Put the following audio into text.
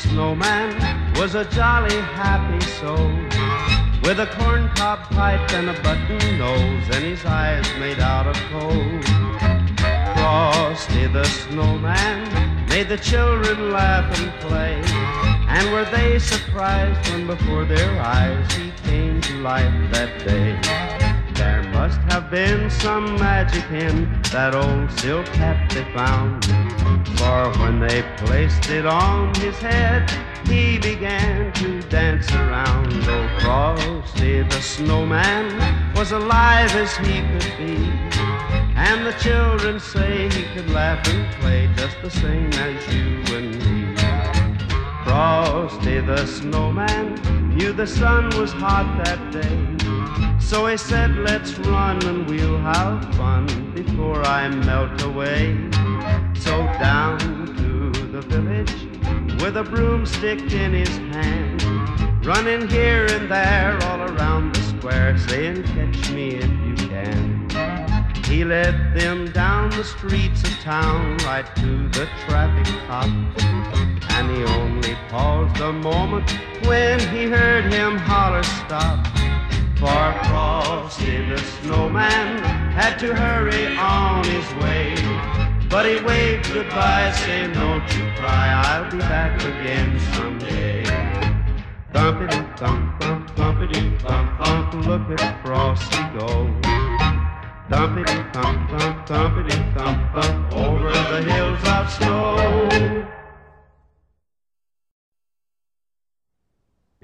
snowman was a jolly, happy soul, with a corncob pipe and a button nose, and his eyes made out of coal. Frosty the snowman made the children laugh and play, and were they surprised when before their eyes he came to life that day. There must have been some magic in that old silk hat they found, for when they placed it on his head, he began to dance around. Oh, Frosty the snowman was alive as he could be, and the children say he could laugh and play just the same as you and me. Frosty the snowman knew the sun was hot that day, so he said, let's run and we'll have fun before I melt away. So down to the village with a broomstick in his hand, running here and there all around the square, saying, catch me if you can. He led them down the streets of town right to the traffic cop, and he only paused a moment when he heard him holler stop. For Frosty the snowman had to hurry on his way, but he waved goodbye, saying, don't you cry, I'll be back again someday. Thumpity-thump, thump, thumpity-thump, thump, look at Frosty go. Thumpity-thump, thump, thumpity-thump, thump, over the hills of snow.